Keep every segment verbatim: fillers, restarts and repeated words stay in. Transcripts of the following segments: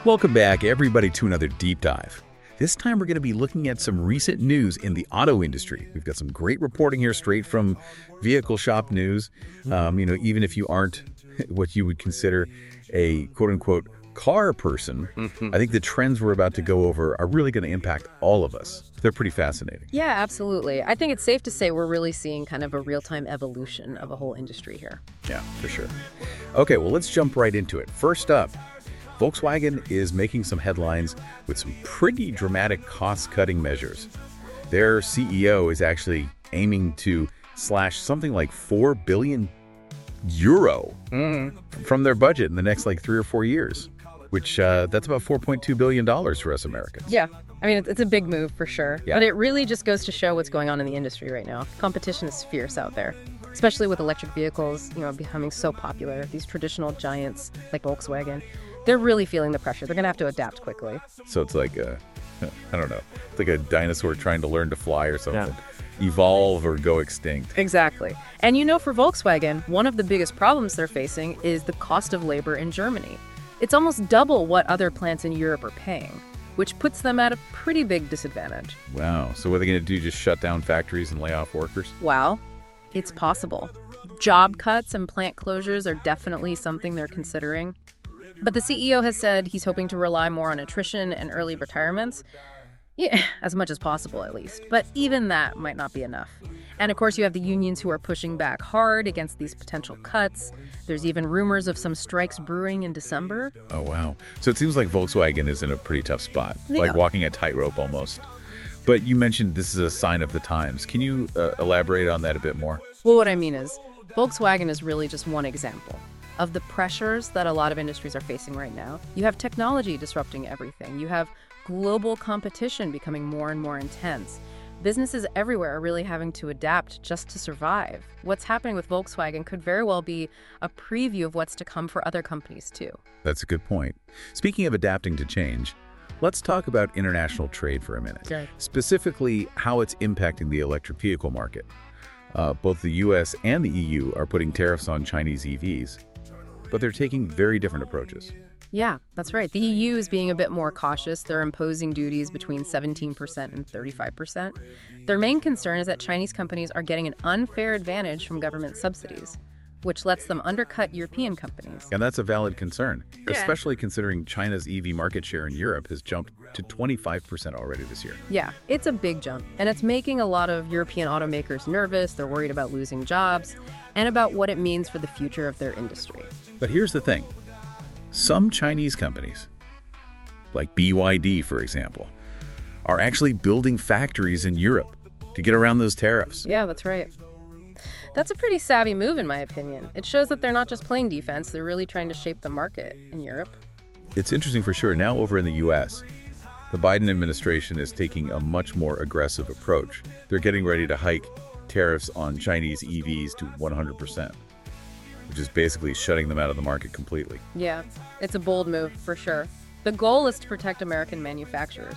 Welcome back, everybody, to another deep dive. This time we're going to be looking at some recent news in the auto industry. We've got some great reporting here straight from Vehicle Shop News. Um, you know, even if you aren't what you would consider a quote-unquote car person, mm-hmm. I think the trends we're about to go over are really going to impact all of us. They're pretty fascinating. Yeah, absolutely. I think it's safe to say we're really seeing kind of a real-time evolution of a whole industry here. Yeah, for sure. Okay, well, let's jump right into it. First up, Volkswagen is making some headlines with some pretty dramatic cost-cutting measures. Their C E O is actually aiming to slash something like four billion euro mm-hmm. from their budget in the next like three or four years, which uh, that's about four point two billion dollars for us Americans. Yeah, I mean, it's a big move for sure. Yeah. But it really just goes to show what's going on in the industry right now. Competition is fierce out there, especially with electric vehicles, you know, becoming so popular. These traditional giants like Volkswagen, they're really feeling the pressure. They're going to have to adapt quickly. So it's like a, I don't know, it's like a dinosaur trying to learn to fly or something. Yeah. Evolve or go extinct. Exactly. And you know, for Volkswagen, one of the biggest problems they're facing is the cost of labor in Germany. It's almost double what other plants in Europe are paying, which puts them at a pretty big disadvantage. Wow. So what are they going to do, just shut down factories and lay off workers? Well, it's possible. Job cuts and plant closures are definitely something they're considering. But the C E O has said he's hoping to rely more on attrition and early retirements. Yeah, as much as possible, at least. But even that might not be enough. And of course, you have the unions who are pushing back hard against these potential cuts. There's even rumors of some strikes brewing in December. Oh, wow. So it seems like Volkswagen is in a pretty tough spot, yeah. Like walking a tightrope almost. But you mentioned this is a sign of the times. Can you uh, elaborate on that a bit more? Well, what I mean is, Volkswagen is really just one example of the pressures that a lot of industries are facing right now. You have technology disrupting everything. You have global competition becoming more and more intense. Businesses everywhere are really having to adapt just to survive. What's happening with Volkswagen could very well be a preview of what's to come for other companies too. That's a good point. Speaking of adapting to change, let's talk about international trade for a minute. Okay. Specifically, how it's impacting the electric vehicle market. Uh, both the U S and the E U are putting tariffs on Chinese E Vs, but they're taking very different approaches. Yeah, that's right. The E U is being a bit more cautious. They're imposing duties between seventeen percent and thirty-five percent. Their main concern is that Chinese companies are getting an unfair advantage from government subsidies, which lets them undercut European companies. And that's a valid concern, yeah. especially considering China's E V market share in Europe has jumped to twenty-five percent already this year. Yeah, it's a big jump, and it's making a lot of European automakers nervous. They're worried about losing jobs and about what it means for the future of their industry. But here's the thing. Some Chinese companies, like B Y D, for example, are actually building factories in Europe to get around those tariffs. Yeah, that's right. That's a pretty savvy move, in my opinion. It shows that they're not just playing defense, they're really trying to shape the market in Europe. It's interesting for sure. Now over in the U S, the Biden administration is taking a much more aggressive approach. They're getting ready to hike tariffs on Chinese E Vs to one hundred percent. Which is basically shutting them out of the market completely. Yeah, it's a bold move for sure. The goal is to protect American manufacturers.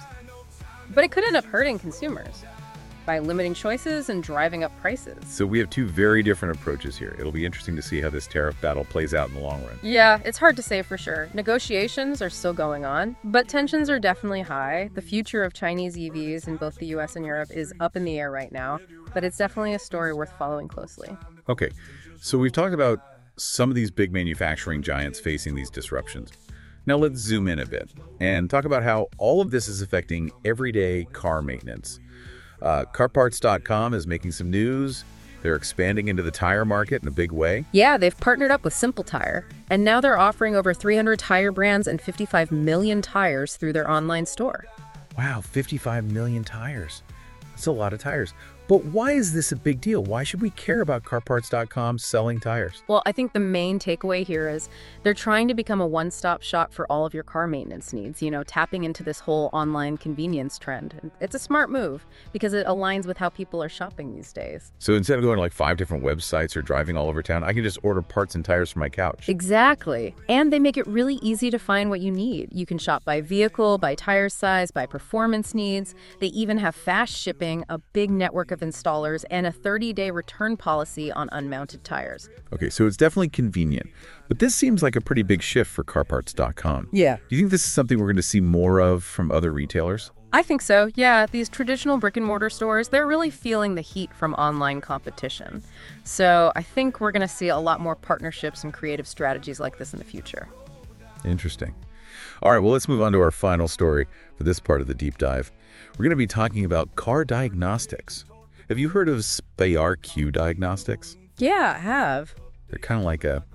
But it could end up hurting consumers by limiting choices and driving up prices. So we have two very different approaches here. It'll be interesting to see how this tariff battle plays out in the long run. Yeah, it's hard to say for sure. Negotiations are still going on, but tensions are definitely high. The future of Chinese E Vs in both the U S and Europe is up in the air right now, but it's definitely a story worth following closely. Okay, so we've talked about some of these big manufacturing giants facing these disruptions. Now let's zoom in a bit and talk about how all of this is affecting everyday car maintenance. Uh, car parts dot com is making some news. They're expanding into the tire market in a big way. Yeah, they've partnered up with Simple Tire, and now they're offering over three hundred tire brands and fifty-five million tires through their online store. Wow, fifty-five million tires. That's a lot of tires. But why is this a big deal? Why should we care about car parts dot com selling tires? Well, I think the main takeaway here is they're trying to become a one-stop shop for all of your car maintenance needs, you know, tapping into this whole online convenience trend. And it's a smart move because it aligns with how people are shopping these days. So instead of going to like five different websites or driving all over town, I can just order parts and tires for my couch. Exactly. And they make it really easy to find what you need. You can shop by vehicle, by tire size, by performance needs. They even have fast shipping, a big network of with installers and a thirty-day return policy on unmounted tires. Okay, so it's definitely convenient. But this seems like a pretty big shift for car parts dot com. Yeah. Do you think this is something we're going to see more of from other retailers? I think so, yeah. These traditional brick-and-mortar stores, they're really feeling the heat from online competition. So I think we're going to see a lot more partnerships and creative strategies like this in the future. Interesting. All right, well, let's move on to our final story for this part of the deep dive. We're going to be talking about car diagnostics. Have you heard of SPARQ diagnostics? Yeah, I have. They're kind of like a,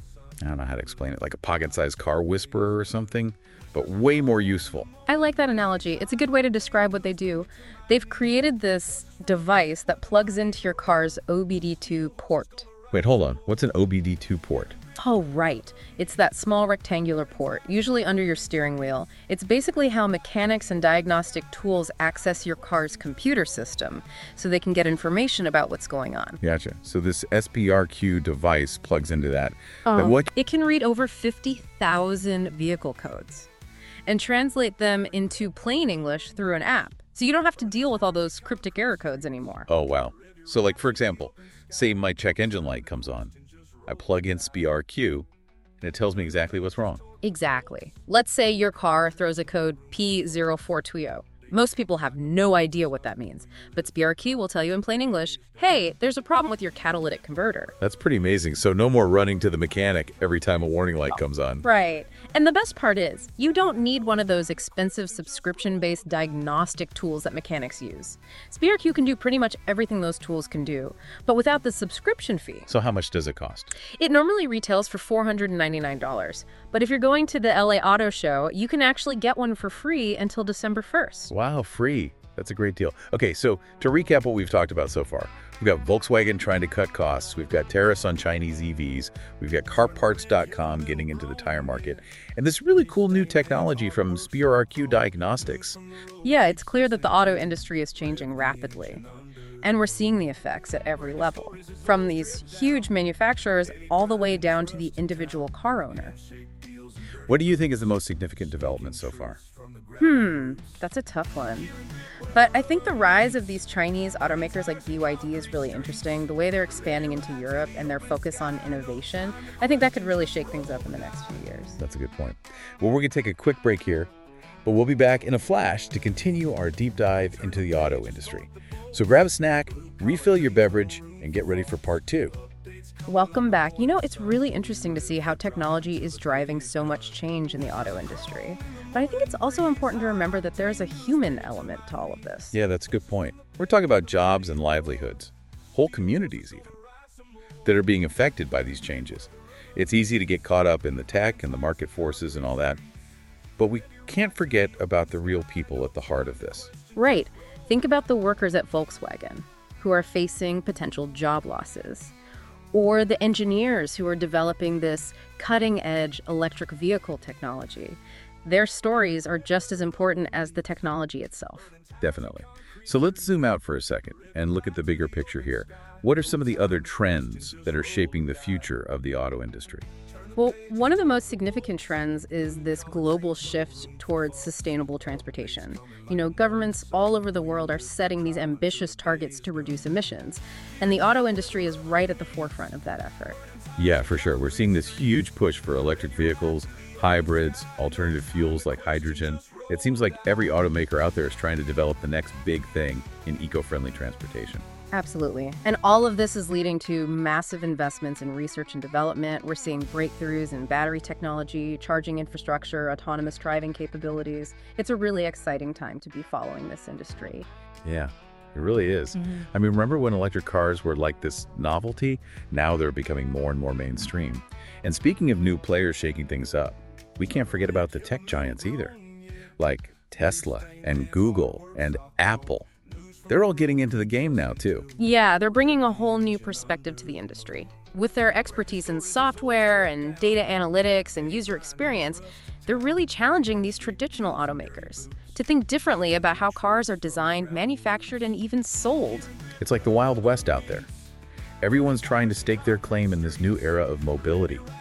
I don't know how to explain it, like a pocket-sized car whisperer or something, but way more useful. I like that analogy. It's a good way to describe what they do. They've created this device that plugs into your car's O B D two port. Wait, hold on. What's an O B D two port? Oh, right. It's that small rectangular port, usually under your steering wheel. It's basically how mechanics and diagnostic tools access your car's computer system so they can get information about what's going on. Gotcha. So this SPARQ device plugs into that. Um, But what? It can read over fifty thousand vehicle codes and translate them into plain English through an app. So you don't have to deal with all those cryptic error codes anymore. Oh, wow. So like, for example, say my check engine light comes on. I plug in SPARQ, and it tells me exactly what's wrong. Exactly. Let's say your car throws a code P zero four two zero. Most people have no idea what that means, but SPARQ will tell you in plain English, hey, there's a problem with your catalytic converter. That's pretty amazing. So no more running to the mechanic every time a warning light comes on. Right. And the best part is, you don't need one of those expensive subscription-based diagnostic tools that mechanics use. SPARQ can do pretty much everything those tools can do, but without the subscription fee. So how much does it cost? It normally retails for four hundred ninety-nine dollars, but if you're going to the L A Auto Show, you can actually get one for free until December first. Wow, free. That's a great deal. Okay, so to recap what we've talked about so far, we've got Volkswagen trying to cut costs, we've got tariffs on Chinese E Vs, we've got car parts dot com getting into the tire market, and this really cool new technology from SPARQ Diagnostics. Yeah, it's clear that the auto industry is changing rapidly. And we're seeing the effects at every level, from these huge manufacturers all the way down to the individual car owner. What do you think is the most significant development so far? Hmm, that's a tough one. But I think the rise of these Chinese automakers like B Y D is really interesting. The way they're expanding into Europe and their focus on innovation, I think that could really shake things up in the next few years. That's a good point. Well, we're going to take a quick break here, but we'll be back in a flash to continue our deep dive into the auto industry. So grab a snack, refill your beverage, and get ready for part two. Welcome back. You know, it's really interesting to see how technology is driving so much change in the auto industry. But I think it's also important to remember that there's a human element to all of this. Yeah, that's a good point. We're talking about jobs and livelihoods, whole communities even, that are being affected by these changes. It's easy to get caught up in the tech and the market forces and all that, but we can't forget about the real people at the heart of this. Right. Think about the workers at Volkswagen who are facing potential job losses, or the engineers who are developing this cutting-edge electric vehicle technology. Their stories are just as important as the technology itself. Definitely. So let's zoom out for a second and look at the bigger picture here. What are some of the other trends that are shaping the future of the auto industry? Well, one of the most significant trends is this global shift towards sustainable transportation. You know, governments all over the world are setting these ambitious targets to reduce emissions, and the auto industry is right at the forefront of that effort. Yeah, for sure. We're seeing this huge push for electric vehicles, hybrids, alternative fuels like hydrogen. It seems like every automaker out there is trying to develop the next big thing in eco-friendly transportation. Absolutely. And all of this is leading to massive investments in research and development. We're seeing breakthroughs in battery technology, charging infrastructure, autonomous driving capabilities. It's a really exciting time to be following this industry. Yeah, it really is. Mm-hmm. I mean, remember when electric cars were like this novelty? Now they're becoming more and more mainstream. And speaking of new players shaking things up, we can't forget about the tech giants either, like Tesla and Google and Apple. They're all getting into the game now, too. Yeah, they're bringing a whole new perspective to the industry. With their expertise in software and data analytics and user experience, they're really challenging these traditional automakers to think differently about how cars are designed, manufactured, and even sold. It's like the Wild West out there. Everyone's trying to stake their claim in this new era of mobility.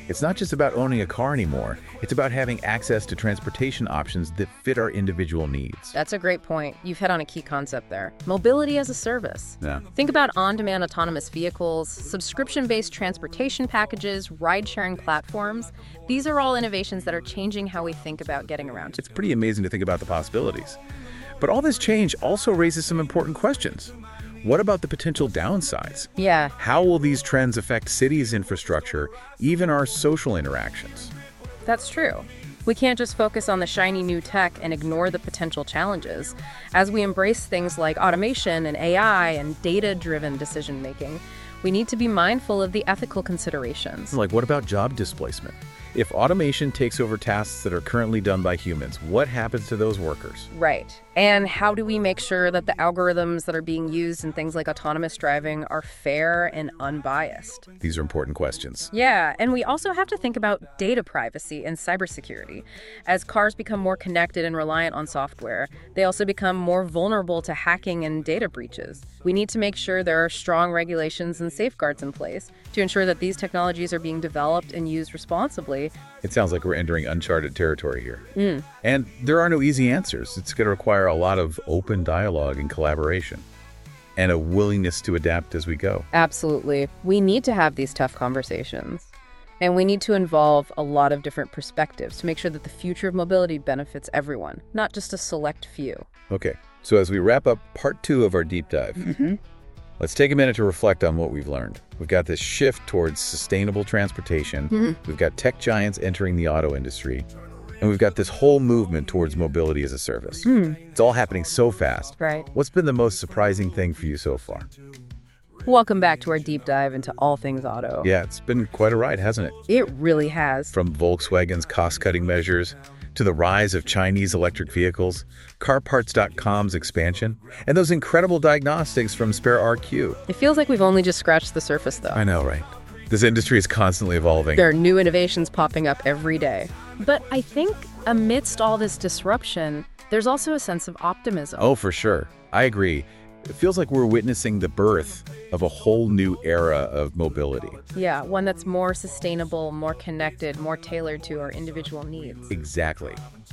It's not just about owning a car anymore. It's about having access to transportation options that fit our individual needs. That's a great point. You've hit on a key concept there. Mobility as a service. Yeah. Think about on-demand autonomous vehicles, subscription-based transportation packages, ride-sharing platforms. These are all innovations that are changing how we think about getting around. It's pretty amazing to think about the possibilities. But all this change also raises some important questions. What about the potential downsides? Yeah. How will these trends affect cities' infrastructure, even our social interactions? That's true. We can't just focus on the shiny new tech and ignore the potential challenges. As we embrace things like automation and A I and data-driven decision-making, we need to be mindful of the ethical considerations. Like, what about job displacement? If automation takes over tasks that are currently done by humans, what happens to those workers? Right. And how do we make sure that the algorithms that are being used in things like autonomous driving are fair and unbiased? These are important questions. Yeah, and we also have to think about data privacy and cybersecurity. As cars become more connected and reliant on software, they also become more vulnerable to hacking and data breaches. We need to make sure there are strong regulations and safeguards in place to ensure that these technologies are being developed and used responsibly. It sounds like we're entering uncharted territory here. Mm. And there are no easy answers. It's going to require a lot of open dialogue and collaboration, and a willingness to adapt as we go. Absolutely. We need to have these tough conversations. And we need to involve a lot of different perspectives to make sure that the future of mobility benefits everyone, not just a select few. Okay, so as we wrap up part two of our deep dive, Mm-hmm. let's take a minute to reflect on what we've learned. We've got this shift towards sustainable transportation. Mm-hmm. We've got tech giants entering the auto industry. And we've got this whole movement towards mobility as a service. Hmm. It's all happening so fast. Right. What's been the most surprising thing for you so far? Welcome back to our deep dive into all things auto. Yeah, it's been quite a ride, hasn't it? It really has. From Volkswagen's cost-cutting measures to the rise of Chinese electric vehicles, car parts dot com's expansion, and those incredible diagnostics from Spare R Q. It feels like we've only just scratched the surface, though. I know, right? This industry is constantly evolving. There are new innovations popping up every day. But I think amidst all this disruption, there's also a sense of optimism. Oh, for sure. I agree. It feels like we're witnessing the birth of a whole new era of mobility. Yeah, one that's more sustainable, more connected, more tailored to our individual needs. Exactly.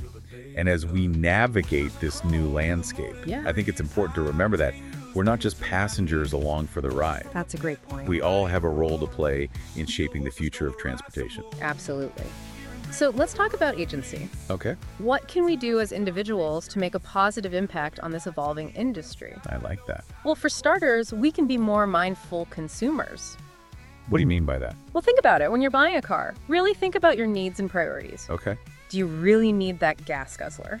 And as we navigate this new landscape, Yeah. I think it's important to remember that we're not just passengers along for the ride. That's a great point. We all have a role to play in shaping the future of transportation. Absolutely. So let's talk about agency. Okay. What can we do as individuals to make a positive impact on this evolving industry? I like that. Well, for starters, we can be more mindful consumers. What do you mean by that? Well, think about it. When you're buying a car, really think about your needs and priorities. Okay. Do you really need that gas guzzler?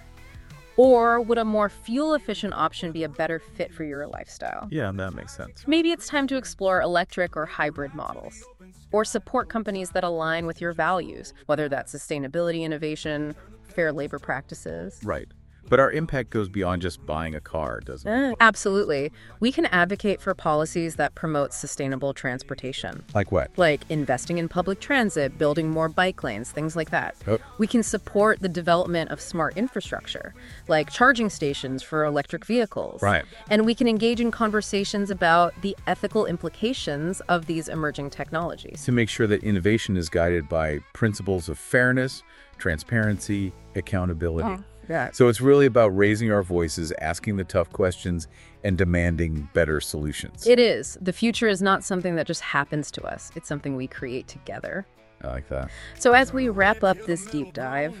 Or would a more fuel-efficient option be a better fit for your lifestyle? Yeah, that makes sense. Maybe it's time to explore electric or hybrid models, or support companies that align with your values, whether that's sustainability, innovation, fair labor practices. Right. But our impact goes beyond just buying a car, doesn't it? Uh, absolutely. We can advocate for policies that promote sustainable transportation, Like what? like investing in public transit, building more bike lanes, things like that. Oh. We can support the development of smart infrastructure, like charging stations for electric vehicles. Right. And we can engage in conversations about the ethical implications of these emerging technologies. To make sure that innovation is guided by principles of fairness, transparency, accountability. Oh, yeah. So it's really about raising our voices, asking the tough questions, and demanding better solutions. It is. The future is not something that just happens to us. It's something we create together. I like that. So as we wrap up this deep dive,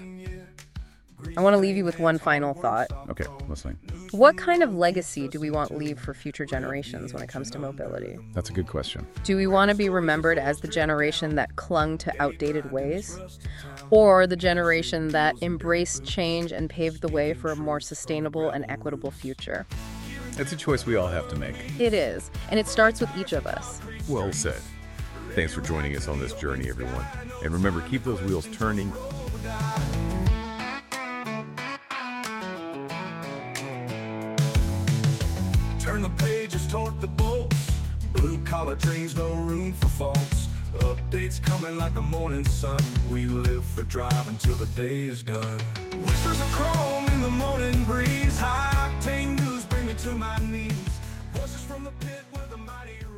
I want to leave you with one final thought. Okay, listening. What kind of legacy do we want to leave for future generations when it comes to mobility? That's a good question. Do we want to be remembered as the generation that clung to outdated ways? Or the generation that embraced change and paved the way for a more sustainable and equitable future? It's a choice we all have to make. It is, and it starts with each of us. Well said. Thanks for joining us on this journey, everyone. And remember, keep those wheels turning. Turn the pages toward the bolts. Blue collar dreams, no room for faults. Updates coming like the morning sun. We live for drive until the day is done. Whispers of chrome in the morning breeze. High octane news bring me to my knees. Voices from the pit where the mighty